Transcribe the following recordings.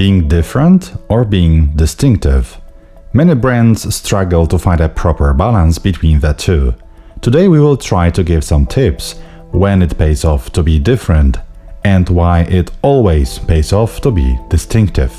Being different or being distinctive? Many brands struggle to find a proper balance between the two. Today we will try to give some tips when it pays off to be different and why it always pays off to be distinctive.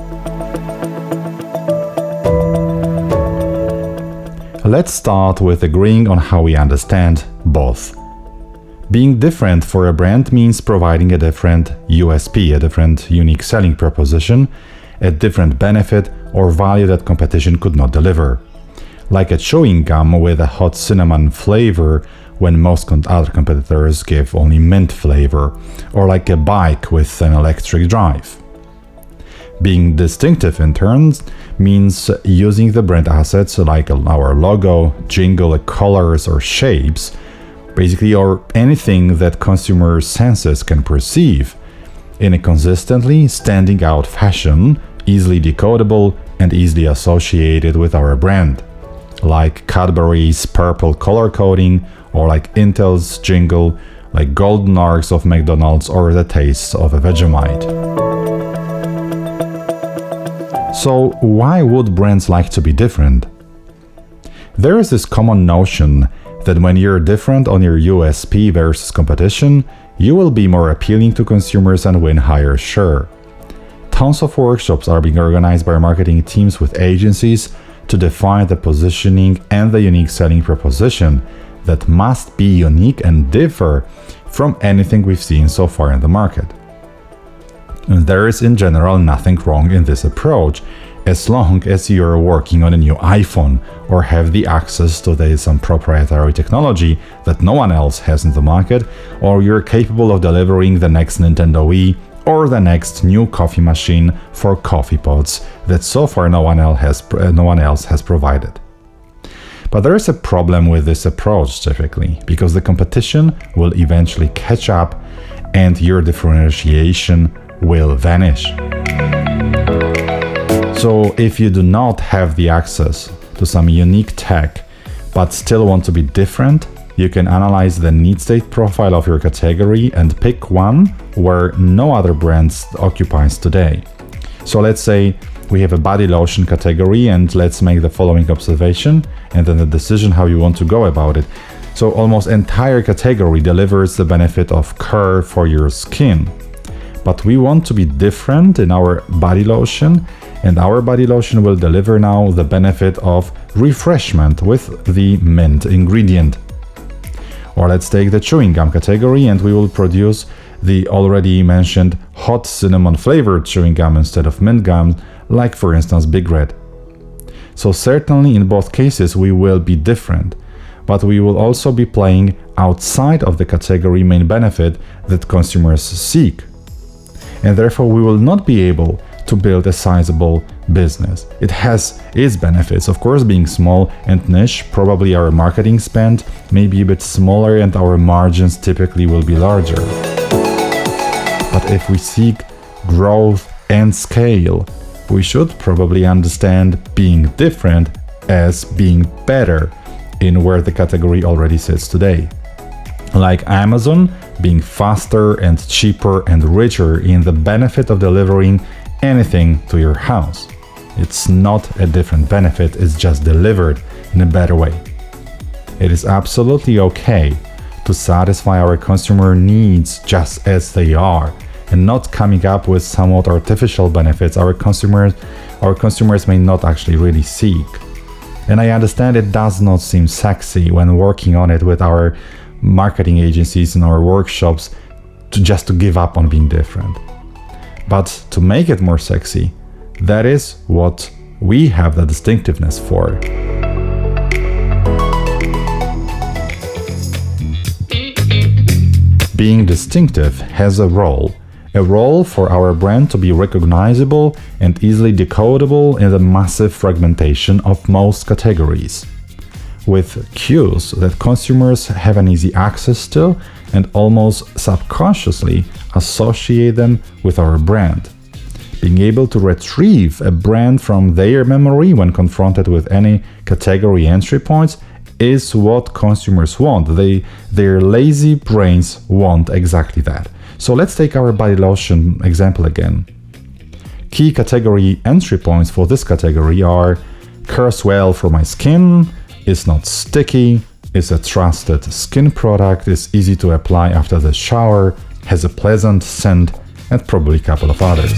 Let's start with agreeing on how we understand both. Being different for a brand means providing a different USP, a different unique selling proposition, a different benefit or value that competition could not deliver. Like a chewing gum with a hot cinnamon flavor when most other competitors give only mint flavor, or like a bike with an electric drive. Being distinctive in turn means using the brand assets like our logo, jingle, colors or shapes, basically, or anything that consumer senses can perceive in a consistently standing out fashion, easily decodable and easily associated with our brand, like Cadbury's purple color coding, or like Intel's jingle, like golden arcs of McDonald's or the taste of a Vegemite. So why would brands like to be different? There is this common notion that when you're different on your USP versus competition, you will be more appealing to consumers and win higher share. Tons of workshops are being organized by marketing teams with agencies to define the positioning and the unique selling proposition that must be unique and differ from anything we've seen so far in the market. And there is in general nothing wrong in this approach, as long as you're working on a new iPhone or have the access to some proprietary technology that no one else has in the market, or you're capable of delivering the next Nintendo Wii or the next new coffee machine for coffee pods that so far no one else has provided. But there is a problem with this approach typically, because the competition will eventually catch up and your differentiation will vanish. So if you do not have the access to some unique tech but still want to be different, you can analyze the need state profile of your category and pick one where no other brand occupies today. So let's say we have a body lotion category, and let's make the following observation and then the decision how you want to go about it. So almost entire category delivers the benefit of care for your skin. But we want to be different in our body lotion, and our body lotion will deliver now the benefit of refreshment with the mint ingredient. Or let's take the chewing gum category, and we will produce the already mentioned hot cinnamon flavored chewing gum instead of mint gum, like for instance Big Red. So certainly in both cases we will be different, but we will also be playing outside of the category main benefit that consumers seek. And therefore we will not be able to build a sizable business. It has its benefits, of course, being small and niche. Probably our marketing spend may be a bit smaller and our margins typically will be larger. But if we seek growth and scale, we should probably understand being different as being better in where the category already sits today. Like Amazon being faster and cheaper and richer in the benefit of delivering anything to your house. It's not a different benefit, it's just delivered in a better way. It is absolutely okay to satisfy our consumer needs just as they are, and not coming up with somewhat artificial benefits our consumers may not actually really seek. And I understand it does not seem sexy when working on it with our marketing agencies and our workshops to give up on being different. But to make it more sexy, that is what we have the distinctiveness for. Being distinctive has a role for our brand to be recognizable and easily decodable in the massive fragmentation of most categories, with cues that consumers have an easy access to and almost subconsciously associate them with our brand. Being able to retrieve a brand from their memory when confronted with any category entry points is what consumers want. Their lazy brains want exactly that. So let's take our body lotion example again. Key category entry points for this category are: cares well for my skin, is not sticky, is a trusted skin product, is easy to apply after the shower, has a pleasant scent, and probably a couple of others.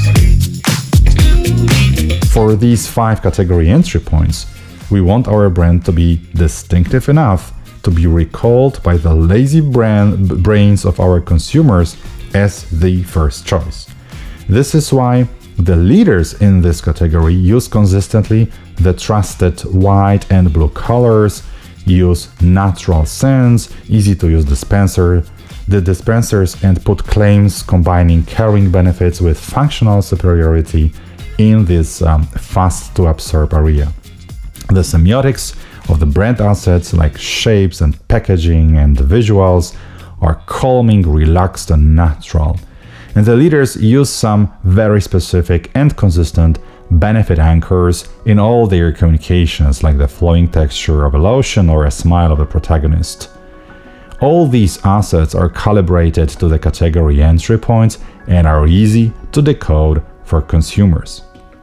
For these 5 category entry points, we want our brand to be distinctive enough to be recalled by the lazy brains of our consumers as the first choice. This is why the leaders in this category use consistently the trusted white and blue colors, use natural scents, easy to use dispensers, and put claims combining caring benefits with functional superiority in this fast to absorb area. The semiotics of the brand assets, like shapes and packaging and visuals, are calming, relaxed, and natural. And the leaders use some very specific and consistent benefit anchors in all their communications, like the flowing texture of a lotion or a smile of the protagonist. All these assets are calibrated to the category entry points and are easy to decode for consumers.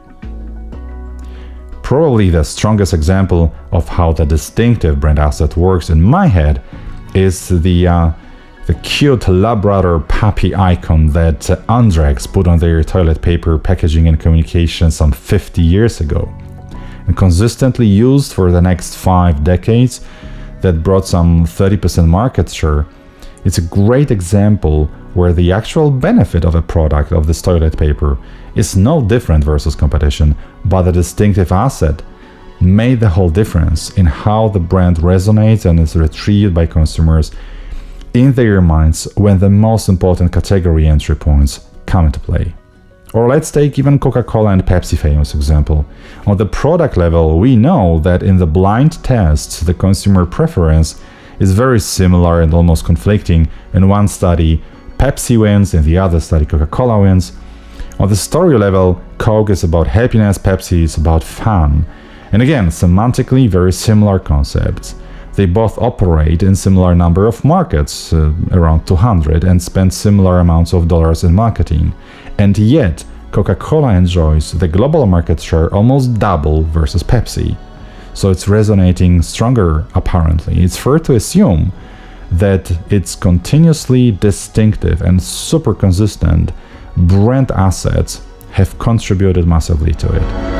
Probably the strongest example of how the distinctive brand asset works in my head is the cute Labrador puppy icon that Andrex put on their toilet paper packaging and communication some 50 years ago, and consistently used for the next 5 decades. That brought some 30% market share. It's a great example where the actual benefit of a product of this toilet paper is no different versus competition, but the distinctive asset made the whole difference in how the brand resonates and is retrieved by consumers in their minds when the most important category entry points come into play. Or let's take even Coca-Cola and Pepsi famous example. On the product level, we know that in the blind tests, the consumer preference is very similar and almost conflicting. In one study, Pepsi wins, in the other study, Coca-Cola wins. On the story level, Coke is about happiness, Pepsi is about fun. And again, semantically very similar concepts. They both operate in similar number of markets, around 200, and spend similar amounts of dollars in marketing. And yet, Coca-Cola enjoys the global market share almost double versus Pepsi. So it's resonating stronger, apparently. It's fair to assume that its continuously distinctive and super consistent brand assets have contributed massively to it.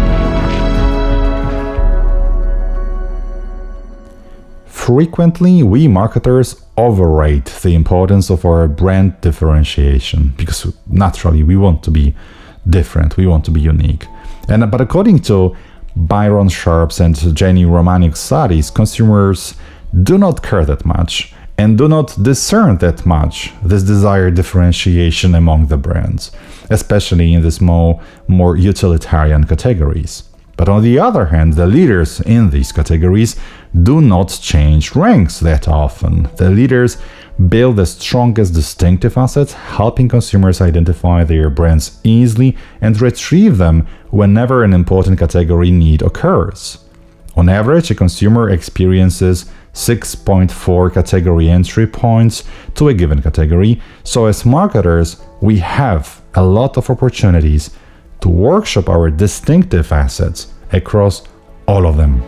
Frequently, we marketers overrate the importance of our brand differentiation because naturally we want to be different, we want to be unique. But according to Byron Sharp's and Jenny Romaniuk's studies, consumers do not care that much and do not discern that much this desired differentiation among the brands, especially in these more utilitarian categories. But on the other hand, the leaders in these categories do not change ranks that often. The leaders build the strongest distinctive assets, helping consumers identify their brands easily and retrieve them whenever an important category need occurs. On average, a consumer experiences 6.4 category entry points to a given category, so as marketers, we have a lot of opportunities to workshop our distinctive assets across all of them.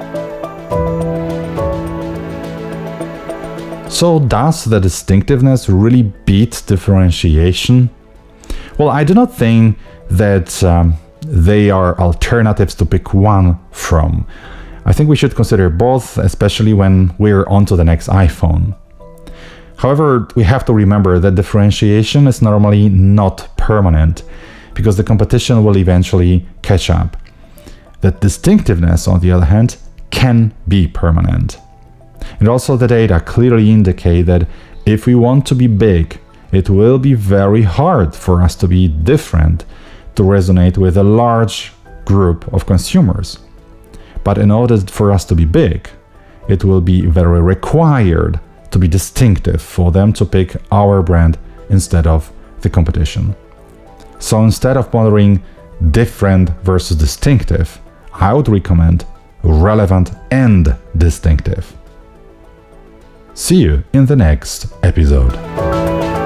So does the distinctiveness really beat differentiation? Well, I do not think that they are alternatives to pick one from. I think we should consider both, especially when we're on to the next iPhone. However, we have to remember that differentiation is normally not permanent, because the competition will eventually catch up. That distinctiveness, on the other hand, can be permanent. And also the data clearly indicate that if we want to be big, it will be very hard for us to be different to resonate with a large group of consumers. But in order for us to be big, it will be very required to be distinctive for them to pick our brand instead of the competition. So instead of pondering different versus distinctive, I would recommend relevant and distinctive. See you in the next episode.